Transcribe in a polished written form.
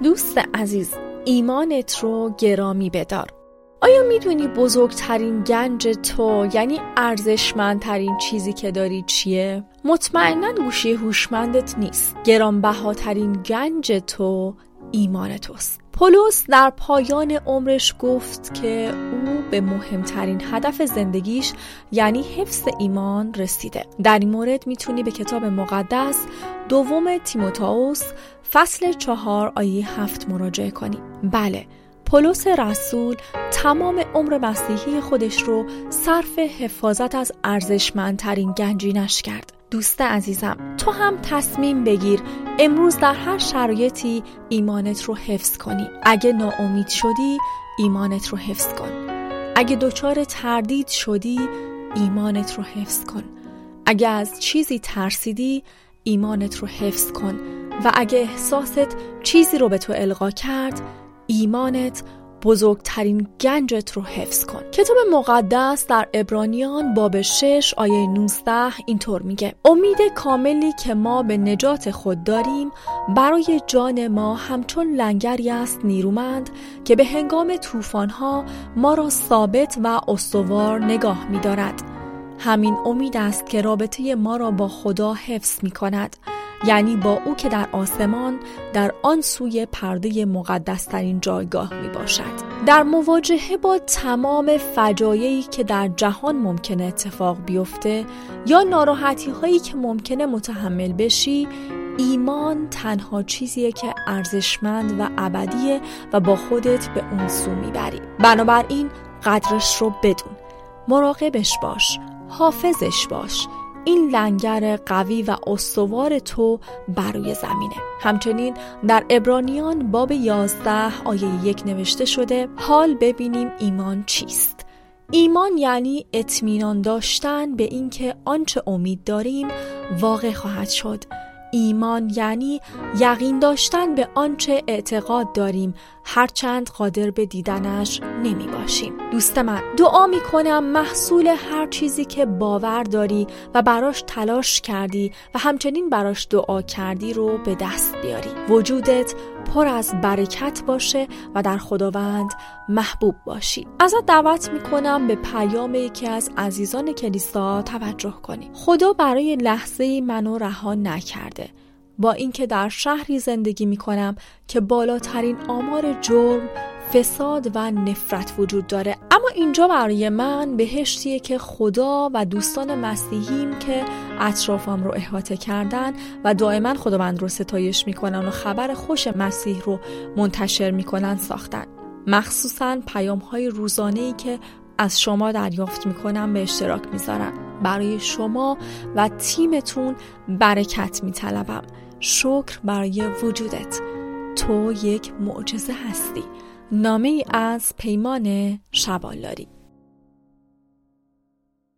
دوست عزیز، ایمانت رو گرامی بدار. آیا میدونی بزرگترین گنج تو، یعنی ارزشمندترین چیزی که داری چیه؟ مطمئناً گوشی هوشمندت نیست. گرانبهاترین گنج تو ایمان توست. پولس در پایان عمرش گفت که او به مهمترین هدف زندگیش یعنی حفظ ایمان رسیده. در این مورد میتونی به کتاب مقدس دوم تیموتائوس فصل 4 آیه 7 مراجعه کنی. بله، پولس رسول تمام عمر مسیحی خودش رو صرف حفاظت از ارزشمندترین گنجینش کرد. دوست عزیزم، تو هم تصمیم بگیر امروز در هر شرایطی ایمانت رو حفظ کنی. اگه ناامید شدی، ایمانت رو حفظ کن. اگه دچار تردید شدی، ایمانت رو حفظ کن. اگه از چیزی ترسیدی، ایمانت رو حفظ کن. و اگه احساست چیزی رو به تو القا کرد، ایمانت بزرگترین گنجت رو حفظ کن. کتاب مقدس در عبرانیان باب 6 آیه 19 اینطور میگه: امید کاملی که ما به نجات خود داریم برای جان ما همچون لنگری است نیرومند که به هنگام طوفان‌ها ما را ثابت و استوار نگاه می‌دارد. همین امید است که رابطه ما را با خدا حفظ می‌کند، یعنی با او که در آسمان در آن سوی پرده مقدسترین جایگاه می باشد. در مواجهه با تمام فجایعی که در جهان ممکنه اتفاق بیفته یا ناراحتی هایی که ممکنه متحمل بشی، ایمان تنها چیزیه که ارزشمند و ابدیه و با خودت به اون سو میبری. بنابراین قدرش رو بدون، مراقبش باش، حافظش باش. این لنگر قوی و استوار تو بروی زمینه. همچنین در عبرانیان باب 11 آیه 1 نوشته شده: حال ببینیم ایمان چیست؟ ایمان یعنی اطمینان داشتن به اینکه آنچه امید داریم واقع خواهد شد. ایمان یعنی یقین داشتن به آنچه اعتقاد داریم، هرچند قادر به دیدنش نمی باشیم. دوست من، دعا می کنم محصول هر چیزی که باور داری و براش تلاش کردی و همچنین براش دعا کردی رو به دست بیاری. وجودت پر از برکت باشه و در خداوند محبوب باشی. ازت دعوت می کنم به پیام یکی از عزیزان کلیسا توجه کنی. خدا برای لحظه‌ای منو رها نکرده. با اینکه در شهری زندگی می کنم که بالاترین آمار جرم، فساد و نفرت وجود داره، اما اینجا برای من بهشتیه که خدا و دوستان مسیحیم که اطرافم رو احاطه کردن و دائما خداوند رو ستایش میکنن و خبر خوش مسیح رو منتشر میکنن ساختن. مخصوصا پیام‌های روزانه‌ای که از شما دریافت میکنم به اشتراک میذارم. برای شما و تیمتون برکت میطلبم. شکر برای وجودت. تو یک معجزه هستی. نامه ای از پیمان شبانلاری.